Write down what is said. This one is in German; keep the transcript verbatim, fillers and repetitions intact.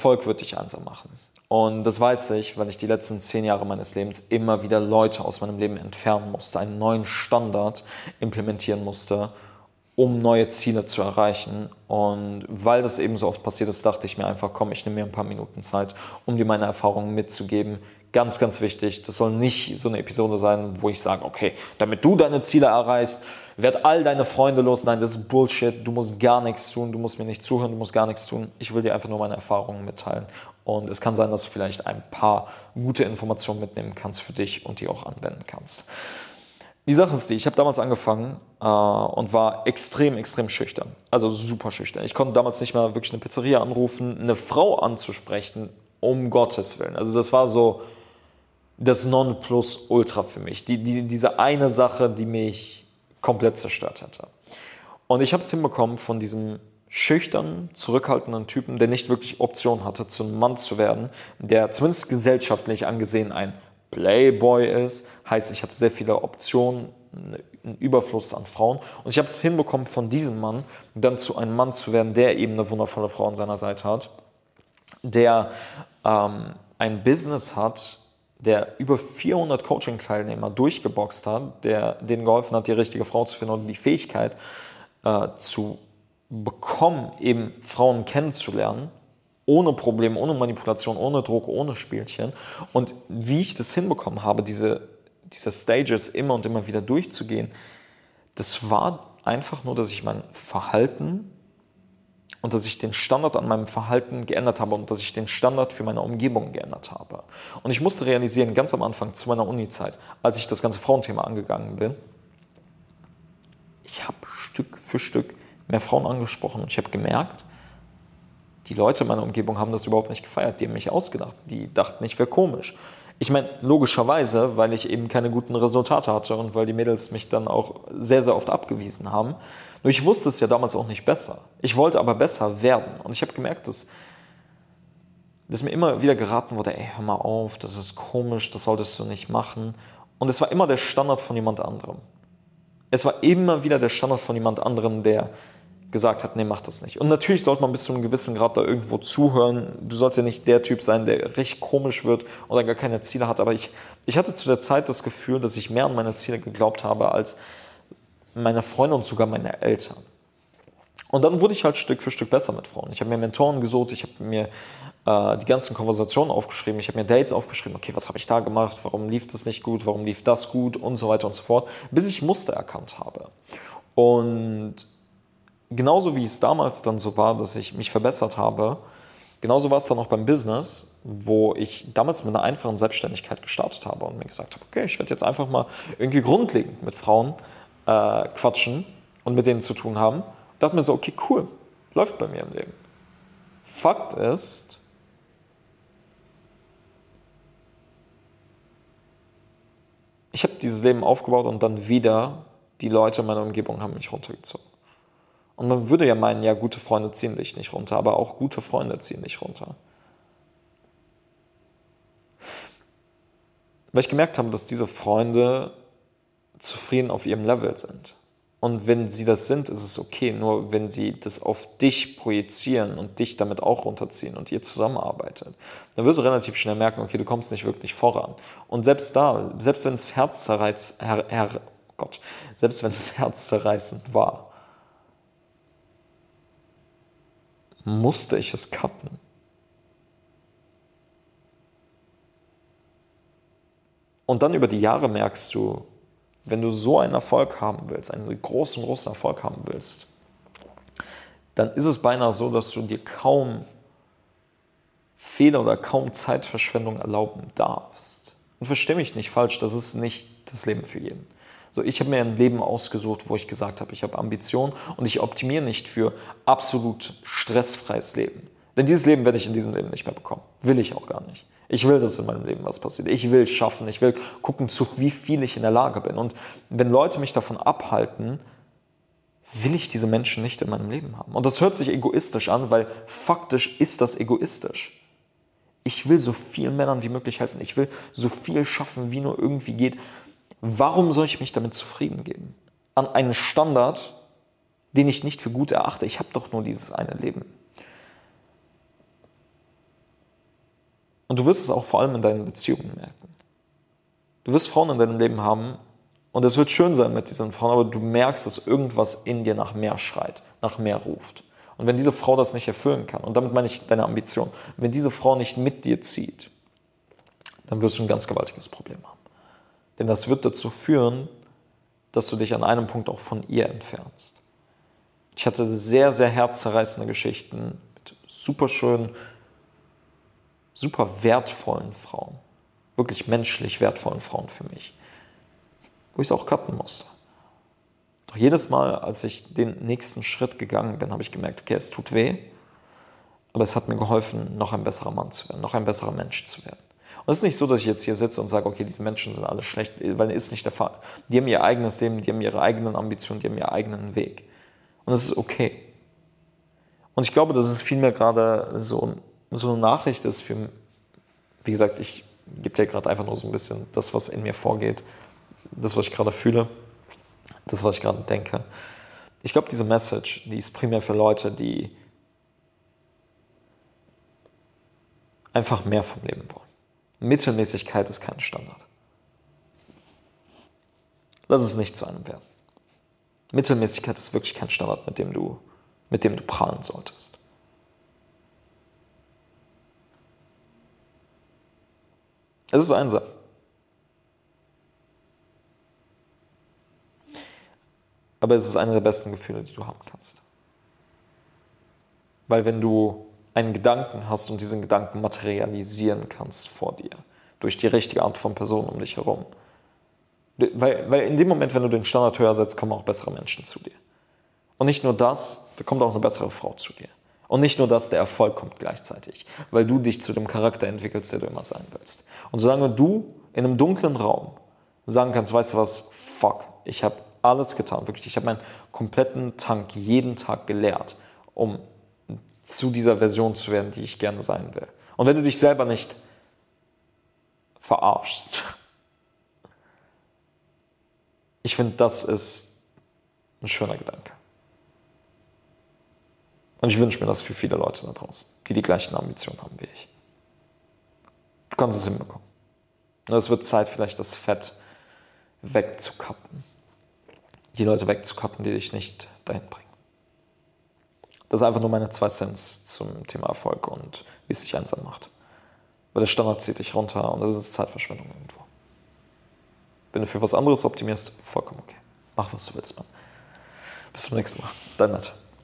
Erfolg wird dich einsam machen. Und das weiß ich, weil ich die letzten zehn Jahre meines Lebens immer wieder Leute aus meinem Leben entfernen musste, einen neuen Standard implementieren musste, um neue Ziele zu erreichen. Und weil das eben so oft passiert ist, dachte ich mir einfach, komm, ich nehme mir ein paar Minuten Zeit, um dir meine Erfahrungen mitzugeben. Ganz, ganz wichtig, das soll nicht so eine Episode sein, wo ich sage, okay, damit du deine Ziele erreichst, werd all deine Freunde los. Nein, das ist Bullshit, du musst gar nichts tun, du musst mir nicht zuhören, du musst gar nichts tun. Ich will dir einfach nur meine Erfahrungen mitteilen. Und es kann sein, dass du vielleicht ein paar gute Informationen mitnehmen kannst für dich und die auch anwenden kannst. Die Sache ist die, ich habe damals angefangen äh, und war extrem, extrem schüchtern. Also super schüchtern. Ich konnte damals nicht mal wirklich eine Pizzeria anrufen, eine Frau anzusprechen, um Gottes Willen. Also das war so das Nonplusultra für mich. Die, die, diese eine Sache, die mich komplett zerstört hätte. Und ich habe es hinbekommen, von diesem schüchternen, zurückhaltenden Typen, der nicht wirklich Option hatte, zu einem Mann zu werden, der zumindest gesellschaftlich angesehen ein Playboy ist. Heißt, ich hatte sehr viele Optionen, einen Überfluss an Frauen. Und ich habe es hinbekommen, von diesem Mann dann zu einem Mann zu werden, der eben eine wundervolle Frau an seiner Seite hat, der ähm, ein Business hat, der über vierhundert Coaching-Teilnehmer durchgeboxt hat, der denen geholfen hat, die richtige Frau zu finden und die Fähigkeit äh, zu bekommen, eben Frauen kennenzulernen, ohne Probleme, ohne Manipulation, ohne Druck, ohne Spielchen. Und wie ich das hinbekommen habe, diese, diese Stages immer und immer wieder durchzugehen, das war einfach nur, dass ich mein Verhalten und dass ich den Standard an meinem Verhalten geändert habe und dass ich den Standard für meine Umgebung geändert habe. Und ich musste realisieren, ganz am Anfang zu meiner Uni-Zeit, als ich das ganze Frauenthema angegangen bin, ich habe Stück für Stück mehr Frauen angesprochen und ich habe gemerkt, die Leute in meiner Umgebung haben das überhaupt nicht gefeiert, die haben mich ausgedacht, die dachten, ich wäre komisch. Ich meine, logischerweise, weil ich eben keine guten Resultate hatte und weil die Mädels mich dann auch sehr, sehr oft abgewiesen haben. Nur ich wusste es ja damals auch nicht besser. Ich wollte aber besser werden und ich habe gemerkt, dass, dass mir immer wieder geraten wurde, ey, hör mal auf, das ist komisch, das solltest du nicht machen. Und es war immer der Standard von jemand anderem. Es war immer wieder der Standard von jemand anderem, der gesagt hat, nee, mach das nicht. Und natürlich sollte man bis zu einem gewissen Grad da irgendwo zuhören. Du sollst ja nicht der Typ sein, der richtig komisch wird oder gar keine Ziele hat. Aber ich, ich hatte zu der Zeit das Gefühl, dass ich mehr an meine Ziele geglaubt habe als meine Freunde und sogar meine Eltern. Und dann wurde ich halt Stück für Stück besser mit Frauen. Ich habe mir Mentoren gesucht, ich habe mir äh, die ganzen Konversationen aufgeschrieben, ich habe mir Dates aufgeschrieben, okay, was habe ich da gemacht, warum lief das nicht gut, warum lief das gut und so weiter und so fort, bis ich Muster erkannt habe. Und genauso wie es damals dann so war, dass ich mich verbessert habe, genauso war es dann auch beim Business, wo ich damals mit einer einfachen Selbstständigkeit gestartet habe und mir gesagt habe, okay, ich werde jetzt einfach mal irgendwie grundlegend mit Frauen äh, quatschen und mit denen zu tun haben. Ich dachte mir so, okay, cool, läuft bei mir im Leben. Fakt ist, ich habe dieses Leben aufgebaut und dann wieder die Leute in meiner Umgebung haben mich runtergezogen. Und man würde ja meinen, ja, gute Freunde ziehen dich nicht runter, aber auch gute Freunde ziehen dich runter. Weil ich gemerkt habe, dass diese Freunde zufrieden auf ihrem Level sind. Und wenn sie das sind, ist es okay. Nur wenn sie das auf dich projizieren und dich damit auch runterziehen und ihr zusammenarbeitet, dann wirst du relativ schnell merken, okay, du kommst nicht wirklich voran. Und selbst da, selbst wenn es herzzerreiß, her, her, Gott, selbst wenn es herzzerreißend war, musste ich es cutten. Und dann über die Jahre merkst du, wenn du so einen Erfolg haben willst, einen großen, großen Erfolg haben willst, dann ist es beinahe so, dass du dir kaum Fehler oder kaum Zeitverschwendung erlauben darfst. Und versteh mich nicht falsch, das ist nicht das Leben für jeden. So, ich habe mir ein Leben ausgesucht, wo ich gesagt habe, ich habe Ambitionen und ich optimiere nicht für absolut stressfreies Leben. Denn dieses Leben werde ich in diesem Leben nicht mehr bekommen. Will ich auch gar nicht. Ich will, dass in meinem Leben was passiert. Ich will schaffen. Ich will gucken, zu wie viel ich in der Lage bin. Und wenn Leute mich davon abhalten, will ich diese Menschen nicht in meinem Leben haben. Und das hört sich egoistisch an, weil faktisch ist das egoistisch. Ich will so vielen Männern wie möglich helfen. Ich will so viel schaffen, wie nur irgendwie geht. Warum soll ich mich damit zufrieden geben? An einen Standard, den ich nicht für gut erachte. Ich habe doch nur dieses eine Leben. Und du wirst es auch vor allem in deinen Beziehungen merken. Du wirst Frauen in deinem Leben haben und es wird schön sein mit diesen Frauen, aber du merkst, dass irgendwas in dir nach mehr schreit, nach mehr ruft. Und wenn diese Frau das nicht erfüllen kann, und damit meine ich deine Ambition, wenn diese Frau nicht mit dir zieht, dann wirst du ein ganz gewaltiges Problem haben. Denn das wird dazu führen, dass du dich an einem Punkt auch von ihr entfernst. Ich hatte sehr, sehr herzzerreißende Geschichten mit super schönen, super wertvollen Frauen. Wirklich menschlich wertvollen Frauen für mich. Wo ich es auch cutten musste. Doch jedes Mal, als ich den nächsten Schritt gegangen bin, habe ich gemerkt, okay, es tut weh, aber es hat mir geholfen, noch ein besserer Mann zu werden, noch ein besserer Mensch zu werden. Und es ist nicht so, dass ich jetzt hier sitze und sage, okay, diese Menschen sind alle schlecht, weil das ist nicht der Fall. Die haben ihr eigenes Leben, die haben ihre eigenen Ambitionen, die haben ihren eigenen Weg. Und das ist okay. Und ich glaube, dass es vielmehr gerade so, so eine Nachricht ist für, wie gesagt, ich gebe dir gerade einfach nur so ein bisschen das, was in mir vorgeht, das, was ich gerade fühle, das, was ich gerade denke. Ich glaube, diese Message, die ist primär für Leute, die einfach mehr vom Leben wollen. Mittelmäßigkeit ist kein Standard. Lass es nicht zu einem werden. Mittelmäßigkeit ist wirklich kein Standard, mit dem du, mit dem du prahlen solltest. Es ist einsam. Aber es ist eine der besten Gefühle, die du haben kannst. Weil wenn du einen Gedanken hast und diesen Gedanken materialisieren kannst vor dir, durch die richtige Art von Person um dich herum. Weil, weil in dem Moment, wenn du den Standard höher setzt, kommen auch bessere Menschen zu dir. Und nicht nur das, da kommt auch eine bessere Frau zu dir. Und nicht nur das, der Erfolg kommt gleichzeitig, weil du dich zu dem Charakter entwickelst, der du immer sein willst. Und solange du in einem dunklen Raum sagen kannst, weißt du was, fuck, ich habe alles getan, wirklich, ich habe meinen kompletten Tank jeden Tag geleert, um zu dieser Version zu werden, die ich gerne sein will. Und wenn du dich selber nicht verarschst, ich finde, das ist ein schöner Gedanke. Und ich wünsche mir das für viele Leute da draußen, die die gleichen Ambitionen haben wie ich. Du kannst es hinbekommen. Und es wird Zeit, vielleicht das Fett wegzukappen. Die Leute wegzukappen, die dich nicht dahin bringen. Das ist einfach nur meine zwei Cents zum Thema Erfolg und wie es sich einsam macht. Weil der Standard zieht dich runter und das ist Zeitverschwendung irgendwo. Wenn du für was anderes optimierst, vollkommen okay. Mach, was du willst, Mann. Bis zum nächsten Mal. Dein Matt.